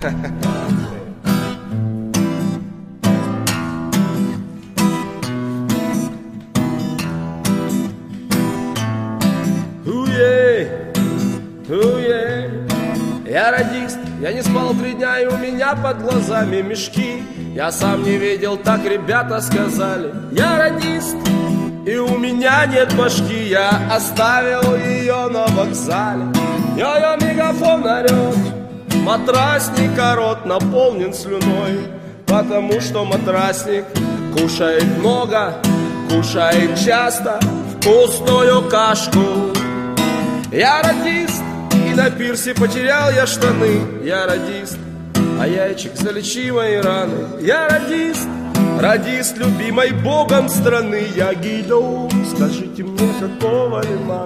Я радист, я не спал 3 дня, и у меня под глазами мешки. Я сам не видел, так ребята сказали. Я радист, и у меня нет башки. Я оставил ее на вокзале. Йо-йо, мегафон орет, матрасник рот наполнен слюной, потому что матрасник кушает много, кушает часто вкусную кашку. Я радист, и на пирсе потерял я штаны. Я радист, а яичек залечи мои раны. Я радист, радист любимой Богом страны. Я гидо, скажите мне, какого лимана?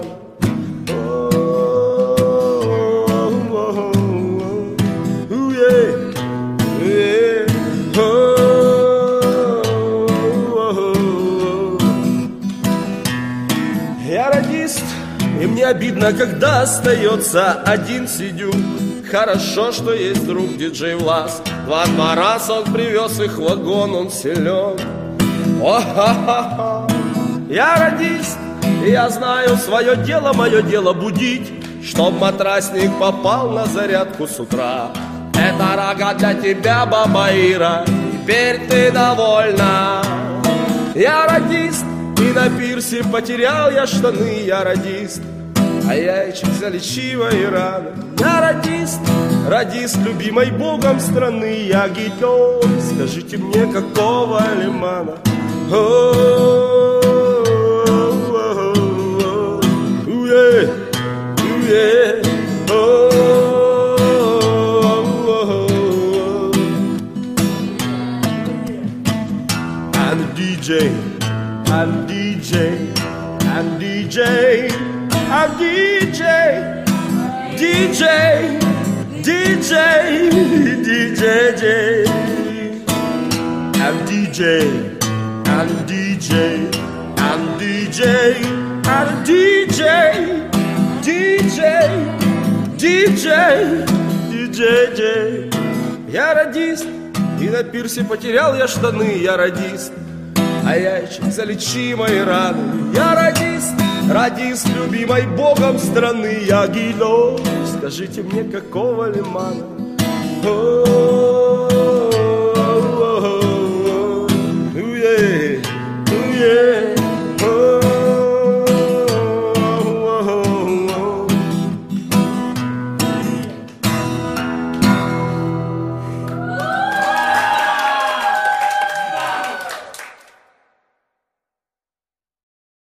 Я радист, и мне обидно, когда остается один сидю. Хорошо, что есть друг диджей Влас. 2 раз он привез их в вагон, он силен. О-ха-ха-ха. Я радист, и я знаю свое дело будить, чтоб матрасник попал на зарядку с утра. Это рога для тебя, баба Ира, теперь ты довольна. Я радист, и на пирсе потерял я штаны. Я радист, а яичек залечи мои раны. Я радист, радист любимой Богом страны. Я гидо, скажите мне, какого лимана? I'm DJ, I'm DJ, I'm DJ, I'm DJ, DJ, DJ, DJ, I'm DJ, I'm DJ, I'm DJ, I'm DJ, DJ, DJ, DJ. Я радист, и на пирсе потерял я штаны. Я радист, а яичек залечи мои раны. Я радист, радист любимой Богом страны. Я гидо, скажите мне, какого лимана?